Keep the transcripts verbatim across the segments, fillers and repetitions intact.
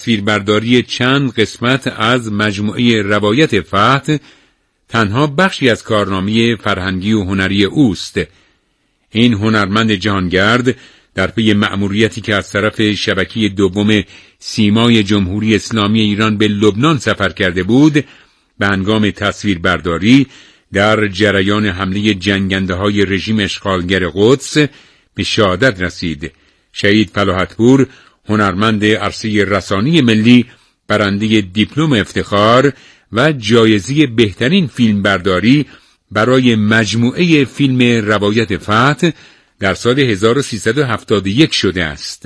تصویربرداری چند قسمت از مجموعه روایت فتح تنها بخشی از کارنامه فرهنگی و هنری اوست. این هنرمند جهانگرد در پی مأموریتی که از طرف شبکه دوم سیمای جمهوری اسلامی ایران به لبنان سفر کرده بود، به هنگام تصویربرداری در جریان حمله جنگنده‌های رژیم اشغالگر قدس به شهادت رسید. شهید فلاحت‌پور، هنرمند عرصه رسانی ملی، برنده دیپلم افتخار و جایزه بهترین فیلمبرداری برای مجموعه فیلم روایت فتح در سال هزار و سیصد و هفتاد و یک شده است.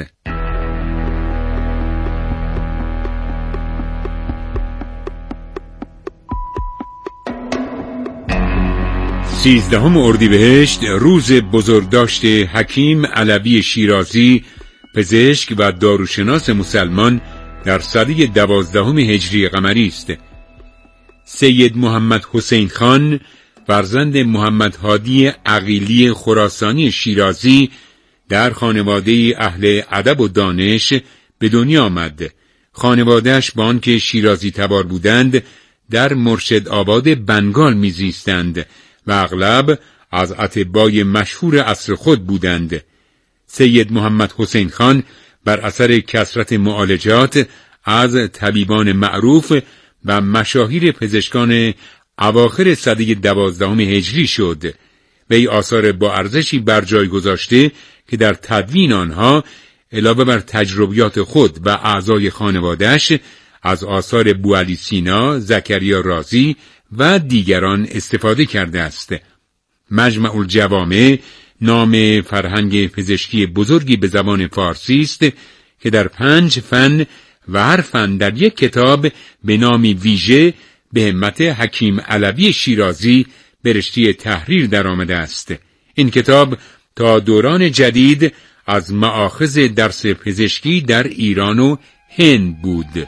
سیزدهم اردیبهشت، روز بزرگداشت حکیم علوی شیرازی، پزشک و داروشناس مسلمان در سده دوازدهم هجری قمری است. سید محمد حسین خان، فرزند محمد هادی عقیلی خراسانی شیرازی، در خانواده اهل ادب و دانش به دنیا آمد. خانواده‌اش با آنکه شیرازی تبار بودند، در مرشد آباد بنگال میزیستند و اغلب از اطبای مشهور عصر خود بودند. سید محمد حسین خان بر اثر کثرت معالجات از طبیبان معروف و مشاهیر پزشکان اواخر سده دوازدهم هجری شد. وی آثار با ارزشی بر جای گذاشته که در تدوین آنها علاوه بر تجربیات خود و اعضای خانواده‌اش از آثار بوعلی سینا، زکریا رازی و دیگران استفاده کرده است. مجمع الجوامع نام فرهنگ پزشکی بزرگی به زبان فارسی است که در پنج فن و هر فن در یک کتاب به نامی ویژه به همت حکیم علوی شیرازی به رشته تحریر در آمده است. این کتاب تا دوران جدید از مآخذ درس پزشکی در ایران و هند بود.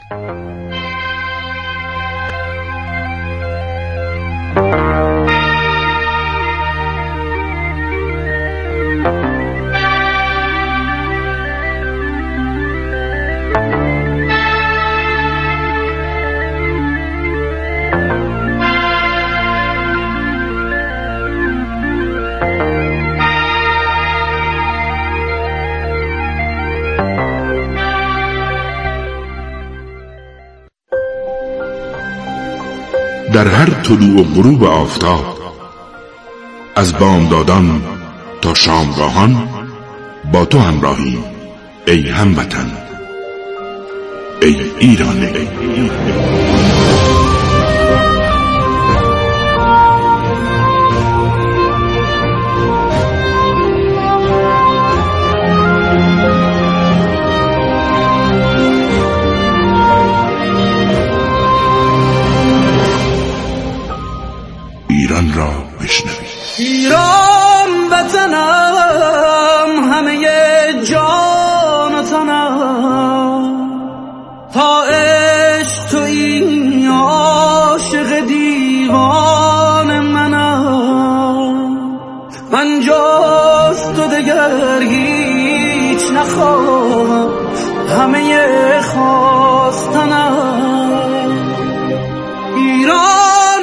در هر طلوع و غروب آفتاب، از بامدادان تا شامگاهان با تو همراهیم ای هموطن، ای ایران. ای ایران را بشنوید. ایران وطنم، همه جان و تنم، تا عشق تویی عاشق دیوان منم. من جز تو دگر هیچ نخواهم، همه خواستنم. ایران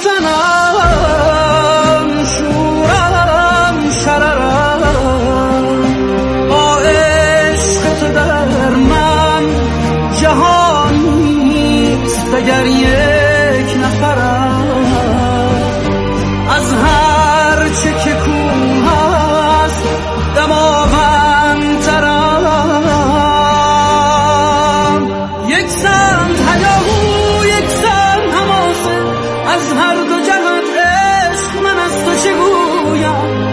وطنم، شورم شررم، با عشق تو در من جهان نیست اگر یک نفرم. از هر چه که کوه هست دماوندترم. یک سمت هیاهو، یک سمت حماسه، از هر دو جهت عشق من از تو چگویم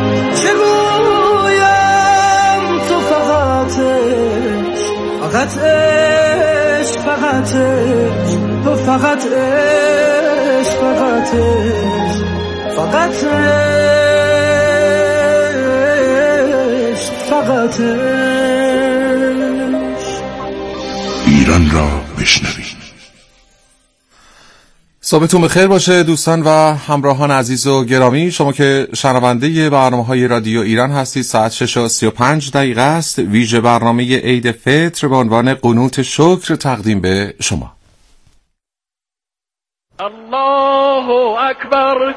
چگویم. تو فقط عشق، فقط عشق، فقط عشق، تو فقط عشق، فقط عشق، فقط عشق، فقط عشق. ایران را بشنوید. صبحتون بخیر باشه دوستان و همراهان عزیز و گرامی. شما که شنونده برنامه‌های رادیو ایران هستید، ساعت شش و سی و پنج دقیقه است. ویژه برنامه عید فطر به عنوان قنوت شکر تقدیم به شما. الله اکبر،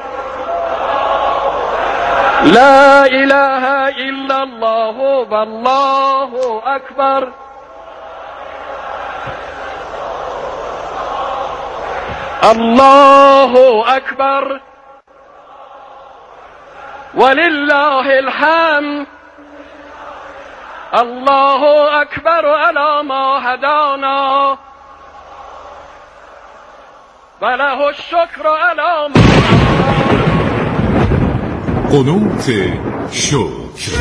لا اله الا الله والله اکبر. الله اکبر ولله الحمد. الله اکبر علی ما هدانا وله الشکر علی ما قنوت شکر.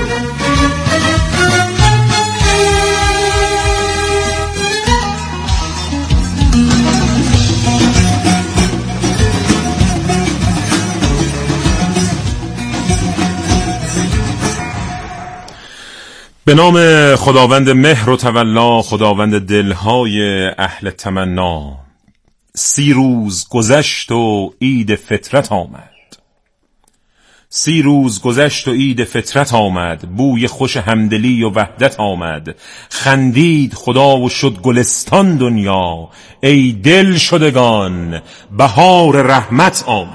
به نام خداوند مهر و تولا، خداوند دلهای اهل تمنا. سی روز گذشت و عید فطرت آمد. سی روز گذشت و عید فطرت آمد. بوی خوش همدلی و وحدت آمد. خندید خدا و شد گلستان دنیا. ای دل شدگان بهار رحمت آمد.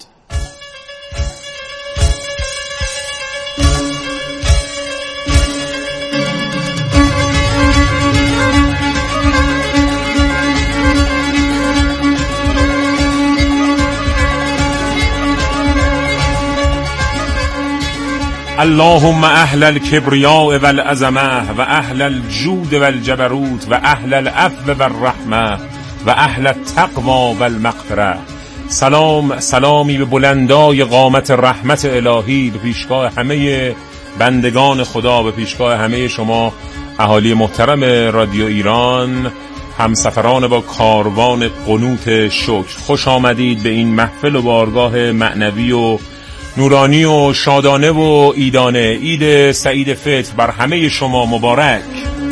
اللهم اهل الكبریاء والعظمه و اهل الجود والجبروت و اهل العفو والرحمه و اهل التقوى والمغفره. سلام سلامی به بلندای قامت رحمت الهی به پیشگاه همه بندگان خدا، به پیشگاه همه شما اهالی محترم رادیو ایران، همسفران با کاروان قنوت شکر. خوش آمدید به این محفل و بارگاه معنوی و نورانی و شادانه و عیدانه. عید سعید فطر بر همه شما مبارک.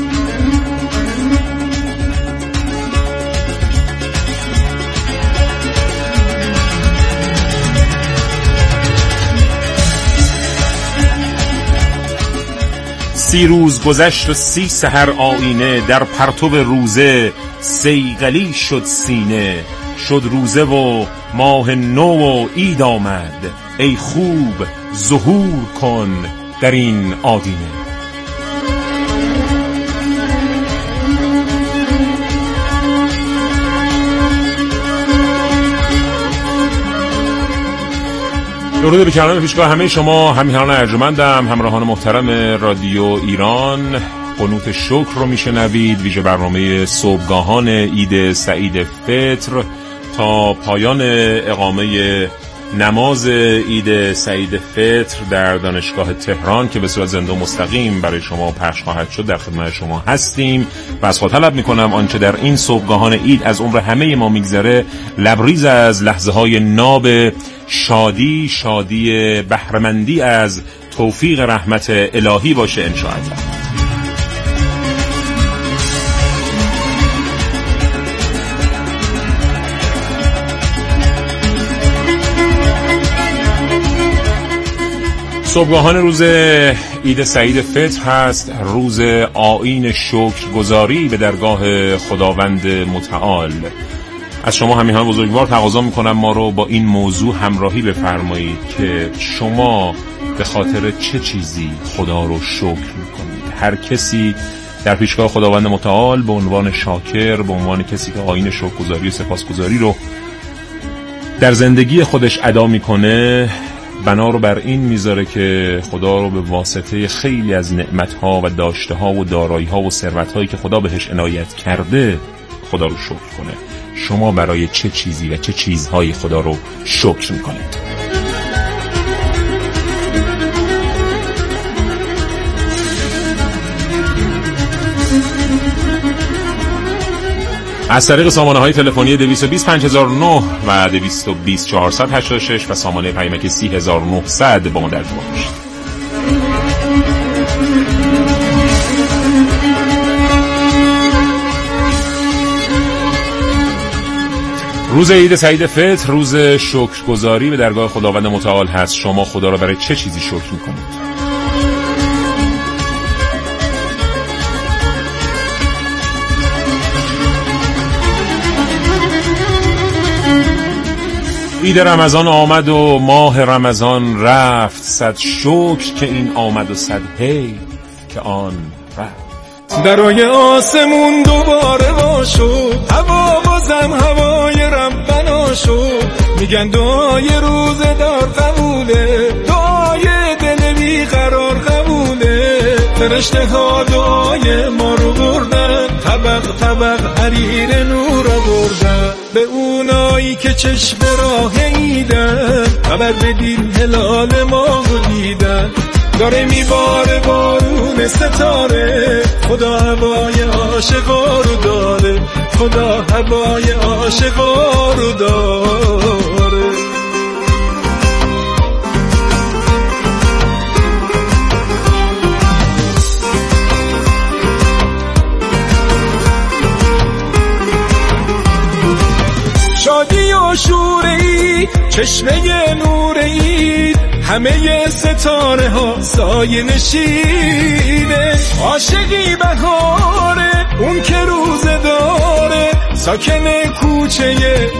سی روز گذشت و سی سحر آینه، در پرتو روزه صیقلی شد سینه. شد روزه و ماه نو و عید آمد. ای خوب ظهور کن در این آدینه. درود به کلام پیشگاه همه شما همیهنان ارجمندم، همراهان محترم رادیو ایران. قنوت شکر رو میشنوید، ویژه برنامه صبحگاهان عید سعید فطر تا پایان اقامه نماز عید سعید فطر در دانشگاه تهران که به صورت زنده و مستقیم برای شما پخش خواهد شد در خدمت شما هستیم و از خود طلب میکنم آنچه در این صبحگاهان عید از عمر همه ما میگذره لبریز از لحظه های ناب شادی شادی بهره‌مندی از توفیق رحمت الهی باشه انشاءالله. صبحگاهان روز عید سعید فطر هست، روز آیین شکرگزاری به درگاه خداوند متعال. از شما همیهان بزرگوار تقاضا میکنم ما رو با این موضوع همراهی بفرمایید که شما به خاطر چه چیزی خدا رو شکر میکنید. هر کسی در پیشگاه خداوند متعال به عنوان شاکر، به عنوان کسی که آیین شکرگزاری و سپاسگزاری رو در زندگی خودش ادا میکنه، بنا رو بر این میذاره که خدا رو به واسطه خیلی از نعمتها و داشتهها و دارایی‌ها و ثروت‌هایی که خدا بهش عنایت کرده خدا رو شکر کنه. شما برای چه چیزی و چه چیزهایی خدا رو شکر میکنید؟ از طریق سامانه های تلفنی دویست و بیست پنج هزار و نه و دویست و بیست چهارصد و هشتاد و شش و سامانه پیامک سی هزار و نهصد با ما در ارتباط باشید. روز عید سعید فطر روز شکرگزاری به درگاه خداوند متعال هست. شما خدا را برای چه چیزی شکر میکنید؟ عید رمضان آمد و ماه رمضان رفت، صد شکر که این آمد و صد حیف که آن رفت. درای آسمون دوباره وا شد، هوا بازم هوای ربنا شد. میگن دعای روزه دار قبوله، دعای دل بیقرار قبوله. فرشته ها دعای ما رو بردن، طبق طبق حریر نور آوردن. به اونایی که چشم راه ایدن، خبر بدین هلال ماهو دیدن. داره میباره بارون ستاره، خدا هوای عاشقا رو داره، خدا هوای عاشقا رو داره. شادی و شوره‌ای چشمه نوره‌ای، همه ستاره ها سایه نشینه. عاشقی بهاره اون که روزه داره، ساکن کوچه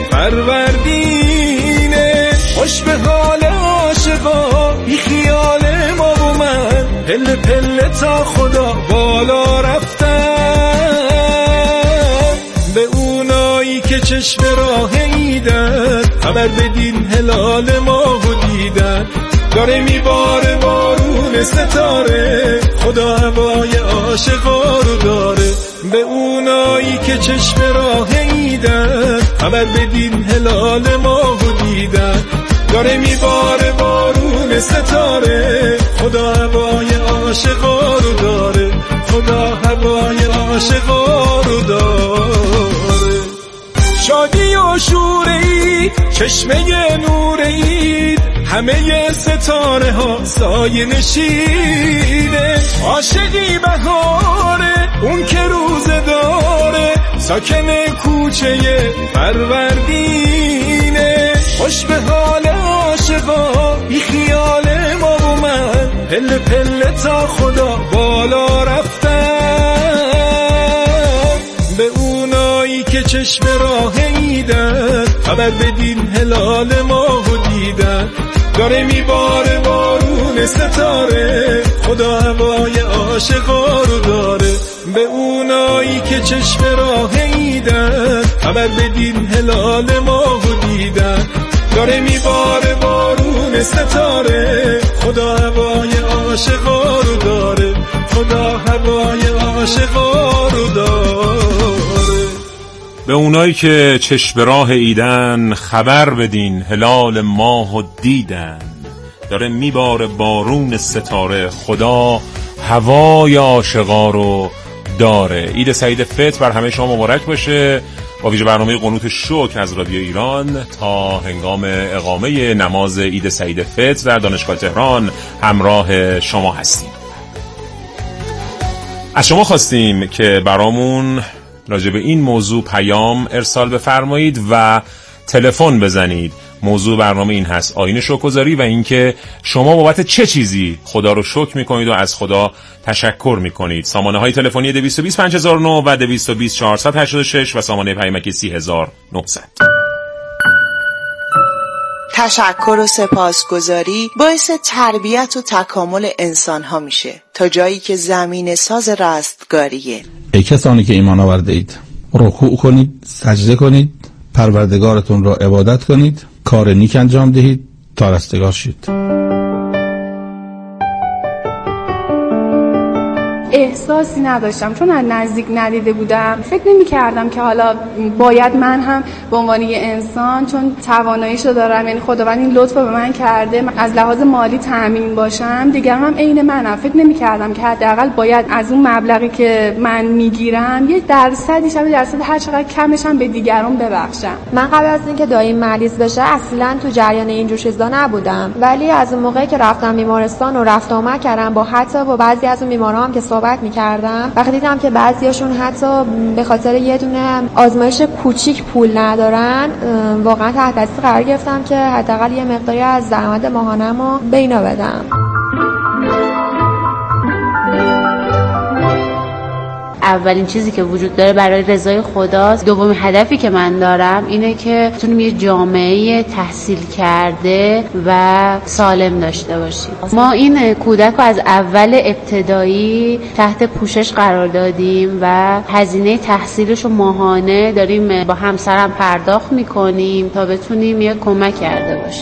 فروردینه. خوش به حال عاشقا بی خیال ما و من، پله پله تا خدا بالا رفتن. به اونایی که چشم راه ایدن، خبر بدین هلال ماهو دیدن. داره میباره بارون ستاره، خدا هوای عاشقا رو داره. به اونایی که چشم راه ایدن، خبر بدین هلال ماهو دیدن. داره میباره بارون ستاره، خدا هوای عاشقا رو داره، خدا هوای عاشقا رو داره. شادی و شوره‌ای چشمه نوره‌ای، همه ستاره ها سایه نشینه. عاشقی بهاره اون که روزه داره، ساکن کوچه فروردینه. خوش به حال عاشقا بی خیال ما و من، پله پله تا خدا بالا رفتن. به اونایی که چشم راه ایدن، خبر بدین هلال ماهو دیدن. داره میباره بارون ستاره، خدا هوای عاشقا رو داره. به اونایی که چشم راه ایدن، خبر بدین هلال ماهو دیدن. داره میباره بارون ستاره، خدا هوای عاشقا رو داره، خدا هوای عاشقا رو داره. به اونایی که چشم راه ایدن، خبر بدین هلال ماهو دیدن. داره میباره بارون ستاره، خدا هوای عاشقا رو داره. عید سعید فطر بر همه شما مبارک باشه. با ویژه برنامه قنوت شکر از رادیو ایران تا هنگام اقامه نماز عید سعید فطر در دانشگاه تهران همراه شما هستیم. از شما خواستیم که برامون راجع به این موضوع پیام ارسال بفرمایید و تلفن بزنید. موضوع برنامه این هست: آیین شکرگزاری و اینکه شما بابت چه چیزی خدا رو شکر میکنید و از خدا تشکر میکنید. سامانه های تلفنی دویست و بیست پنج هزار و نه و دویست و بیست چهارصد و هشتاد و شش و سامانه پیامکی سی هزار و نهصد. تشکر و سپاسگزاری باعث تربیت و تکامل انسان ها میشه تا جایی که زمین ساز رستگاریه. ای کسانی که ایمان آورده اید، رکوع کنید، سجده کنید، پروردگارتون را عبادت کنید، کار نیک انجام دهید تا رستگار شید. احساسی نداشتم چون از نزدیک ندیده بودم. فکر نمی کردم که حالا باید من هم به عنوان یه انسان، چون تواناییشو دارم، یعنی خداوند این لطفو به من کرده، از لحاظ مالی تامین باشم، دیگران هم عین منم. فکر نمی کردم که حداقل باید از اون مبلغی که من میگیرم یک درصدی شب درصد هر چقدر کمش هم به دیگران ببخشم. من قبل از اینکه داییم مریض بشه اصلا تو جریان این جور چیزا نبودم، ولی از اون موقعی که رفتم بیمارستان و رفت آمد کردم با حتی با بعضی از اون بیمارا هم که صحبت صحبت میکردم وقتی دیدم که بعضیاشون حتی به خاطر یه دونه آزمایش کوچیک پول ندارن، واقعا تحت تاثیر قرار گرفتم که حداقل یه مقداری از درآمد ماهانه‌مو به اینا بدم. اولین چیزی که وجود داره برای رضای خداست. دومین هدفی که من دارم اینه که بتونیم یه جامعه تحصیل کرده و سالم داشته باشیم. ما این کودک رو از اول ابتدایی تحت پوشش قرار دادیم و هزینه تحصیلش رو ماهانه داریم با همسرم پرداخت میکنیم تا بتونیم یه کمک کرده باشیم.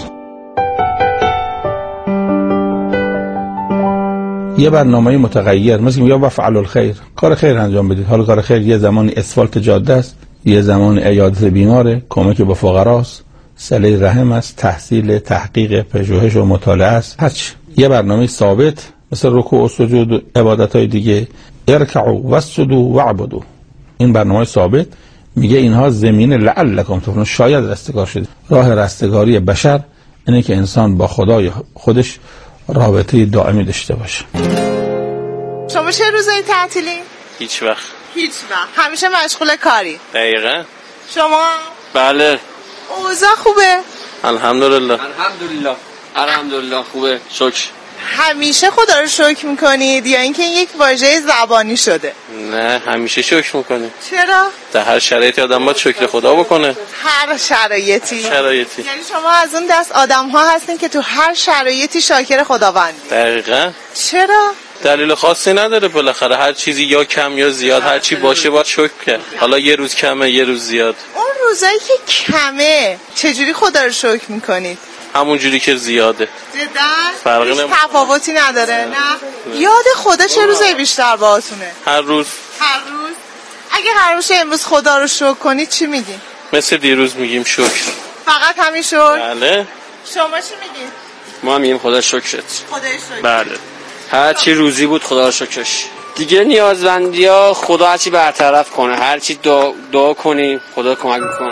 یه برنامه متغیر، مثل یا وفعل الخیر، کار خیر انجام بدید. حالا کار خیر یه زمانی اسفالت جاده است، یه زمان عیادت بیماره، کمک به فقراست، صله رحم است، تحصیل، تحقیق، پژوهش و مطالعه است. هرچی یه برنامه ثابت مثل رکوع و سجود و عبادت‌های دیگه، ارکعوا واسجدوا واعبدوا، این برنامه ثابت میگه اینها زمینه لعلکم تفلحون، شاید رستگار شد. راه رستگاری بشر اینه که انسان با خدای خودش رابطه دائمی داشته باشه. شما چه روزایی تعطیلی؟ هیچ وقت. هیچ وقت. همیشه مشغول کاری. دقیقاً. شما؟ بله. اوضاع خوبه؟ الحمدلله. الحمدلله. الحمدلله خوبه. شکر. همیشه خدا رو شکر میکنید یا اینکه یک واژه زبانی شده؟ نه، همیشه شکر میکنید. چرا؟ در هر شرایطی آدم باید شکر خدا بکنه. هر شرایطی؟ شرایطی. یعنی شما از اون دست آدم ها هستین که تو هر شرایطی شاکر خداوندی؟ دقیقاً. چرا؟ دلیل خاصی نداره، بالاخره هر چیزی یا کم یا زیاد، هر چی باشه باید شکر کرد. حالا یه روز کمه یه روز زیاد. اون روزایی که کمه چجوری خدا رو شکر میکنید؟ همون جوری که زیاده. جدا؟ فرقی هیچ نم... تفاوتی نداره؟ نه. نه. یاد خدا چه روزایی بیشتر باهاتونه؟ هر روز. هر روز. اگه هر روز امروز خدا رو شکر کنید چی میگی؟ مثل دیروز میگیم شکر. فقط همین شکر؟ بله. شما چی میگید؟ ما میگیم خدا شکرت. خدا شکر. بله. هر چی روزی بود خدا رو شکرش. دیگه نیازمندی‌ها خدا هر چی برطرف کنه، هر چی دعا, دعا کنیم خدا کمک میکنه.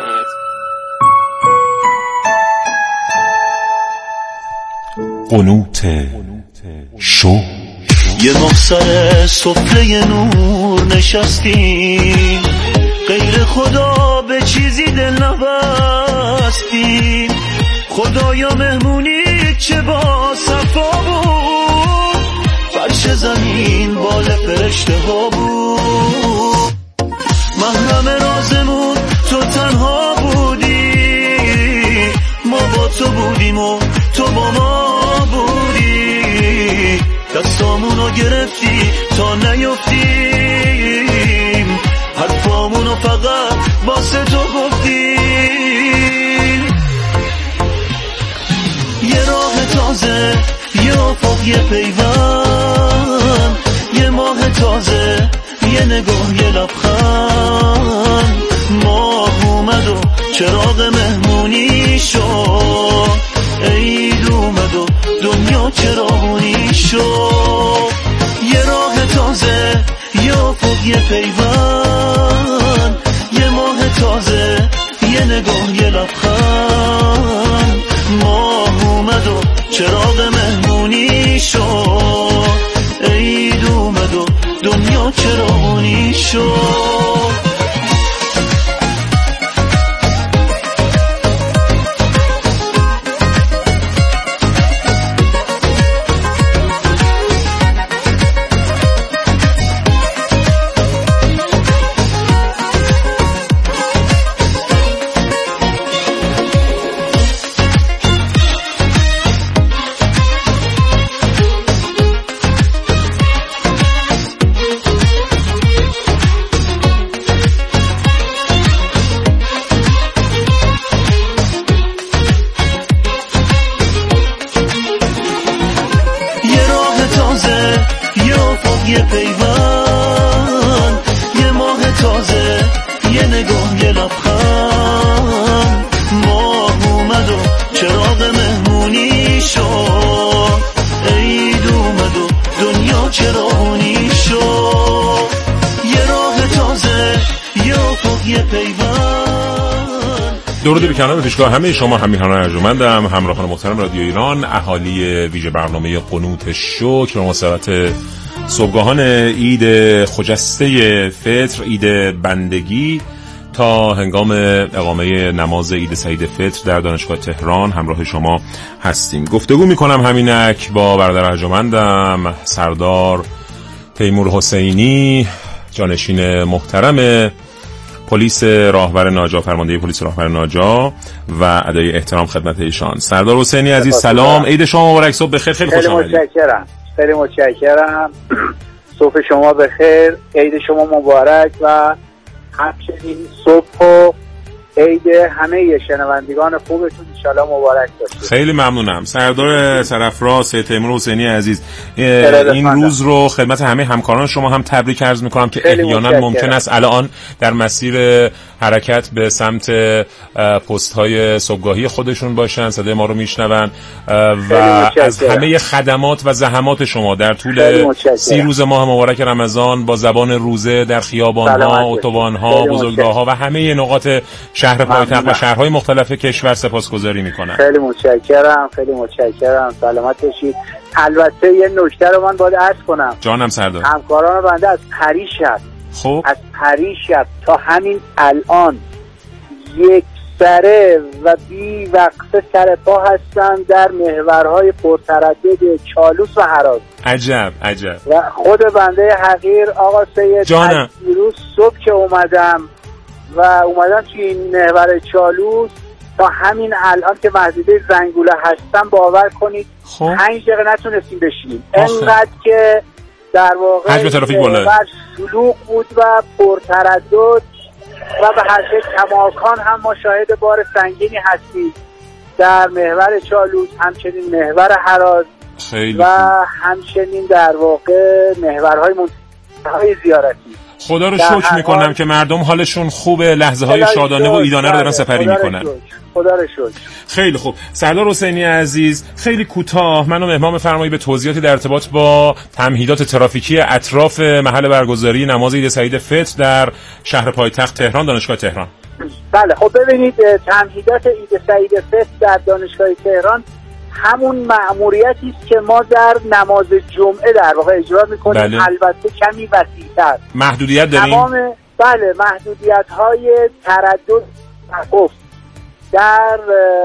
قنوت شو. یه ماه سر سفره نور نشستیم، غیر خدا به چیزی دل نبستیم. خدایا مهمونی چه با صفا بود، فرش زمین بال فرشته ها بود. محرم رازمون تو تنها بودی، ما با تو بودیم و تو با ما بودی. دستامونو گرفتی تا نیفتیم، حرفامونو فقط واسه تو گفتیم. یه راه تازه، یه افق، یه پیوند، یه ماه تازه، یه نگاه، یه لبخند. ماه اومد و چراغ مهمونی شد، عید اومد و دنیا چراغونی شد. یه راه تازه، یه افق، یه پیوند، یه ماه تازه، یه نگاه، یه لبخند. ماه اومد و چراغ مهمونی شد، عید اومد و دنیا چراغونی شد. درود بی‌کنار به پیشگاه همه شما همیهنان ارجمندم، همراهان محترم رادیو ایران، اهالی ویژه برنامه قنوت شو که به مناسبت صبحگاهان عید خجسته فطر، عید بندگی، تا هنگام اقامه نماز عید سعید فطر در دانشگاه تهران همراه شما هستیم. گفتگو میکنم همینک با برادر ارجمندم سردار تیمور حسینی، جانشین محترم پلیس راهور ناجا، فرمانده پلیس راهور ناجا، و ادای احترام خدمت ایشان. سردار حسینی عزیز سلام، عید شما مبارک، صبح بخیر. خیلی خوش آمدید. خیلی متشکرم. خیلی متشکرم. صبح شما بخیر، عید شما مبارک و همچنین صبح و عید همه شنوندگان خوبتون ان شاءالله مبارک باشه. خیلی ممنونم. سردار سرفراز تیمور حسینی عزیز، این روز رو خدمت همه همکاران شما هم تبریک عرض میکنم که احیانا ممکن است الان در مسیر حرکت به سمت پست های صبحگاهی خودشون باشن، صدای ما رو میشنون و از همه خدمات و زحمات شما در طول سی روز ماه مبارک رمضان با زبان روزه در خیابان ها، اتوبان ها، بزرگراه ها و همه نقاط شهر پایتخت و شهرهای مختلف کشور سپاسگزاری میکنم. خیلی متشکرم، خیلی متشکرم. سلامت باشید. البته یه نکته رو من باید عرض کنم. جانم سردار. همکاران بنده از پریش هست. خب از پریش هست تا همین الان یک سره و بی وقفه سر پا هستن در محورهای پرتردد چالوس و هراز. عجب عجب. و خود بنده حقیر آقا سید جانم دیروز صبح که اومدم و اومدم توی این محور چالوس تا همین الان که محدوده زنگوله هستم باور کنید خب. پنج دقیقه نتونستیم بشینیم، انقدر که در واقع حجم ترافیک بالا شلوغ بود و پرتردد و به هر حال کماکان هم ما شاهد بار سنگینی هستیم در محور چالوس، همچنین محور هراز خیلی و همچنین در واقع محورهای منتهی زیارتی. خدا رو شکر میکنم که مردم حالشون خوبه، لحظه های شادانه و ایدانه رو دارن سپری میکنن. خدا رو شکر. خیلی خوب. سردار حسینی عزیز، خیلی کوتاه منو مهمان بفرمایید به توضیحاتی در ارتباط با تمهیدات ترافیکی اطراف محل برگزاری نماز عید سعید فطر در شهر پایتخت تهران، دانشگاه تهران. بله خب ببینید، تمهیدات عید سعید فطر در دانشگاه تهران همون مأموریتی است که ما در نماز جمعه در واقع اجرا می‌کنیم. بله. البته کمی وسیع‌تر. محدودیت داریم؟ تمام بله محدودیت‌های تردد توقف در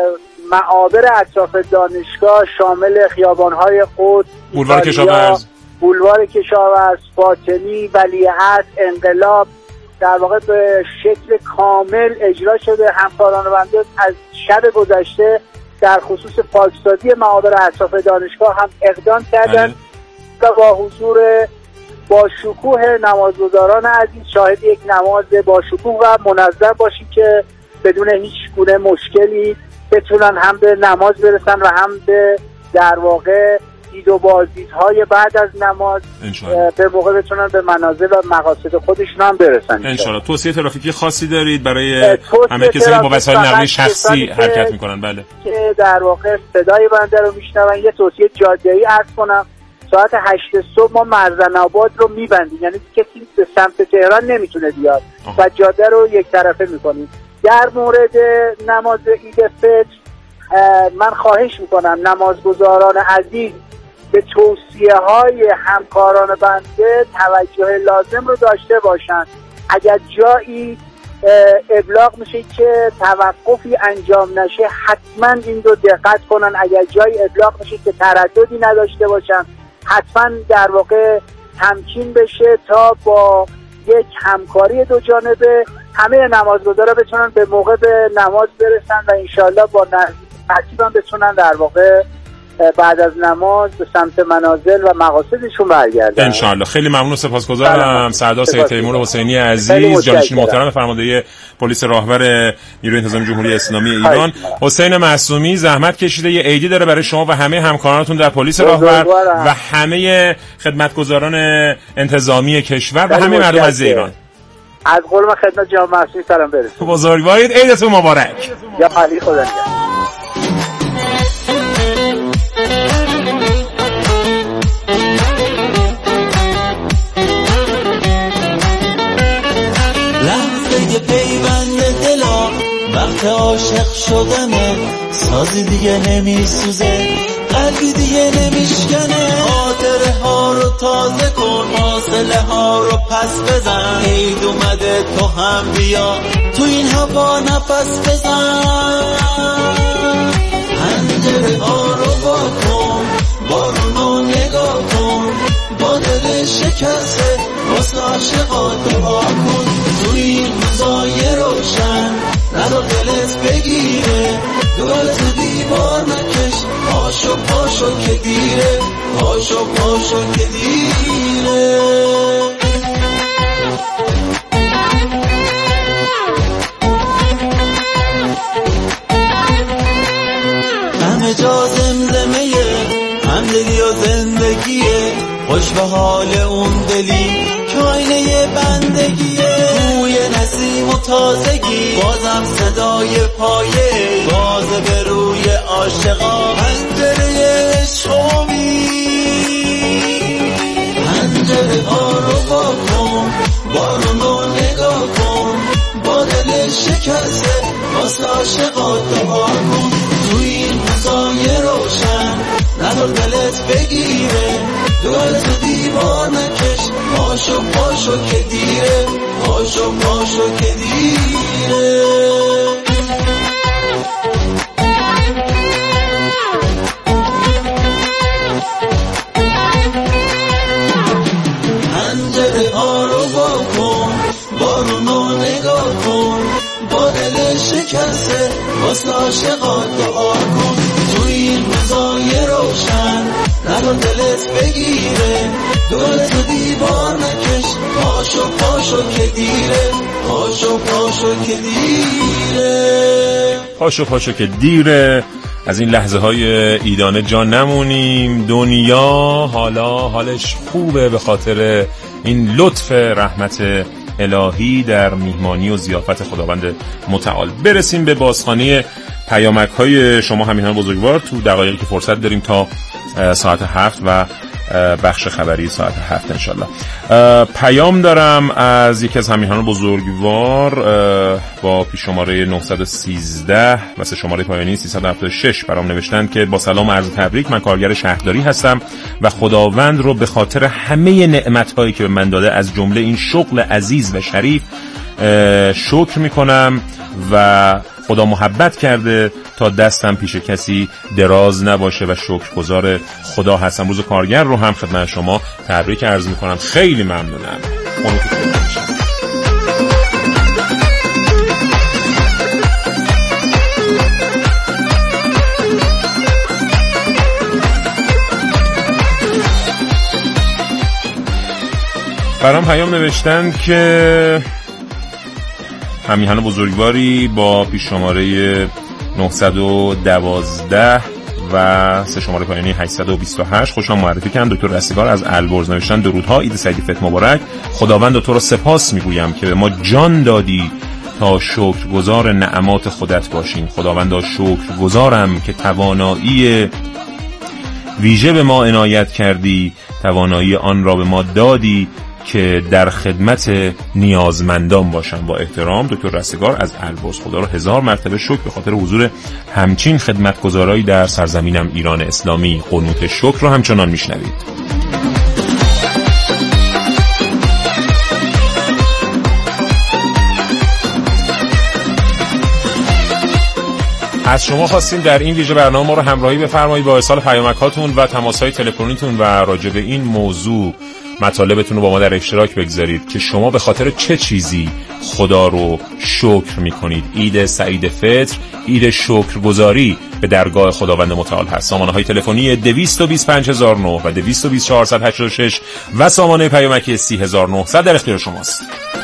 معابر اطراف دانشگاه شامل خیابان‌های قدس، بولوار کشاورز، بولوار کشاورز، فاطمی، ولیعصر، انقلاب در واقع به شکل کامل اجرا شده. همکاران بنده از شب گذشته در خصوص پاکسازی معابر اطراف دانشگاه هم اقدام کردند و با حضور با شکوه نمازگزاران عزیز شاهد یک نماز با شکوه و منظم باشید که بدون هیچ گونه مشکلی بتونن هم به نماز برسن و هم به در واقع دید و بازدیدهای بعد از نماز به موقع بتونن به منازل و مقاصد خودشون هم برسن. انشالله. توصیه ترافیکی خاصی دارید برای همه کسایی با وسایل نقلیه شخصی حرکت میکنن؟ بله. که در واقع صدای بنده رو میشنون، یه توصیه جاده‌ای عرض کنم. ساعت هشت صبح ما مرزن آباد رو میبندیم، یعنی کسی به سمت تهران نمیتونه بیاد و جاده رو یک طرفه میکنیم. در مورد نماز عید فطر من خواهش میکنم نمازگزاران عزیز به توصیه های همکاران بنده توجه لازم رو داشته باشند. اگر جایی ابلاغ میشه که توقفی انجام نشه حتما این رو دقت کنن. اگر جایی ابلاغ میشه که ترددی نداشته باشن حتما در واقع تمکین بشه تا با یک همکاری دو جانبه همه نمازگزارا بتونن به موقع به نماز برسن و انشالله با ترتیب هم بتونن در واقع بعد از نماز به سمت منازل و مقاصدشون برگردن انشالله. خیلی ممنون و سپاسگزارم سردار سید تیمور حسینی عزیز، جانشین محترم فرمانده پلیس راهور نیروی انتظامی جمهوری اسلامی ایران. حسین معصومی زحمت کشیده، یه عیدی داره برای شما و همه همکارانتون در پلیس راهور و همه خدمتگزاران انتظامی کشور و همه مردم عزیز ایران. از قرب خدمت جناب معصومی سلام برسونید. بزرگوارید، عیدتون مبارک. یا علی خدا نگهدار. پیوند دلا وقت عاشق شدنه، سازی دیگه نمیسوزه، قلبی دیگه نمیشکنه، خاطر پنجره ها رو تازه کن، فاصله ها رو پس بزن، عید اومده تو هم بیا تو این هوا نفس بزن. پنجره ها رو با کن، بارون رو نگاه کن، با دل شکسته واسه عاشقا دعا کن. تو این روزای روشن ندار دلت بگیره، دورت دیوار نکش، پاشو پاشو که دیره، پاشو پاشو که دیره. همه جا زمزمه همدلی و زندگیه، خوش به حال اون دلی که آینه بندگیه. بوی نسیم و تازگی، بازم صدای پایه، بازه به روی عاشقا، پنجره عشقی. پنجره ها رو با کن، بارون رو نگاه کن، با دل شکسته واسه عاشقا دعا کن. تو این روزای روشن ندار دلت بگیره، دورت دیوار نکش، پاشو پاشو که دیره، پاشو پاشو که دیره. پنجره ها رو با کن، بارون رو نگاه کن، با دل شکسته واسه عاشقا دعا کن. تو این روزای روشن ندار دلت بگیره، دورت دیوار نکش، پاشو پاشو که دیره، پاشو پاشو که دیره، پاشو پاشو که دیره. از این لحظه های ایدانه جا نمونیم. دنیا حالا حالش خوبه به خاطر این لطف رحمت الهی در میهمانی و ضیافت خداوند متعال. برسیم به بازخوانی پیامک های شما همیهنان بزرگوار تو دقایقی که فرصت داریم تا ساعت هفت و بخش خبری ساعت هفت انشالله. پیام دارم از یکی از همیهنان بزرگوار با پیش شماره نهصد و سیزده و سه شماره پایانی سیصد و هفتاد و شش برام نوشتند که با سلام و عرض تبریک، من کارگر شهرداری هستم و خداوند رو به خاطر همه نعمت‌هایی که به من داده از جمله این شغل عزیز و شریف شکر میکنم و خدا محبت کرده تا دستم پیش کسی دراز نباشه و شکرگزار خدا هستم. روز کارگر رو هم خدمت شما تبریک عرض میکنم. خیلی ممنونم. برام پیام نوشتن که همیهن بزرگواری با پیش شماره نهصد و دوازده و سه شماره پایانی هشتصد و بیست و هشت خوشم معرفی کردن. دکتر رستگار از البرز نوشتن درودها، عید سعید فطر مبارک. خداوند تو رو سپاس میگویم که به ما جان دادی تا شکرگزار نعمات خودت باشیم. خداوندا شکرگزارم که توانایی ویژه به ما عنایت کردی، توانایی آن را به ما دادی که در خدمت نیازمندان باشم. با احترام دکتر رستگار از البرز. خدا رو هزار مرتبه شکر به خاطر حضور همچین خدمتگزارایی در سرزمینم ایران اسلامی. قنوت شکر رو همچنان میشنوید. از شما خواستیم در این ویژه برنامه ما رو همراهی بفرمایید با ارسال پیامک‌هاتون و تماس‌های تلفنیتون و راجع به این موضوع مطالبتون رو با ما در اشتراک بگذارید که شما به خاطر چه چیزی خدا رو شکر میکنید. عید سعید فطر عید شکرگزاری به درگاه خداوند متعال هست. سامانه های تلفنی دویست و بیست و پنج هزار و نه و دویست و بیست چهارصد و هشتاد و شش و سامانه پیامکی سی هزار و نهصد در اختیار شماست.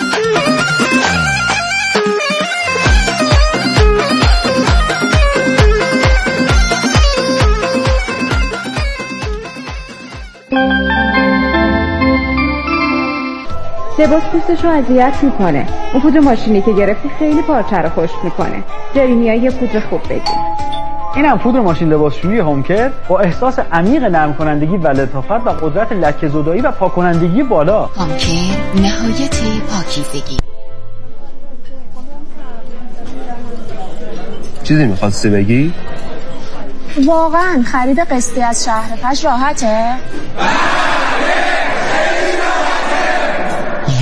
لباس پوستش رو اذیت میکنه. اون پودر ماشینی که گرفتی خیلی پارچه رو خشک میکنه. جریمیایی یه پودر خوب بگیر. اینم پودر ماشین لباسشویی هومکر با احساس عمیق نرم کنندگی و لطافت و قدرت لکه زدایی و پاک کنندگی بالا. هومکر نهایت پاکیزگی. چیزی میخواستی بگی؟ واقعا خرید قسطی از شهر پش راحته؟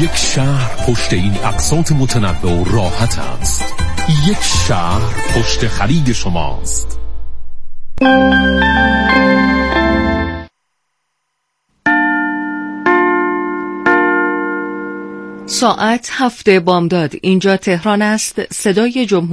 یک شهر پشت این اقساط متنوع و راحت است. یک شهر پشت خرید شماست. ساعت هفت بامداد. اینجا تهران است. صدای جمهوری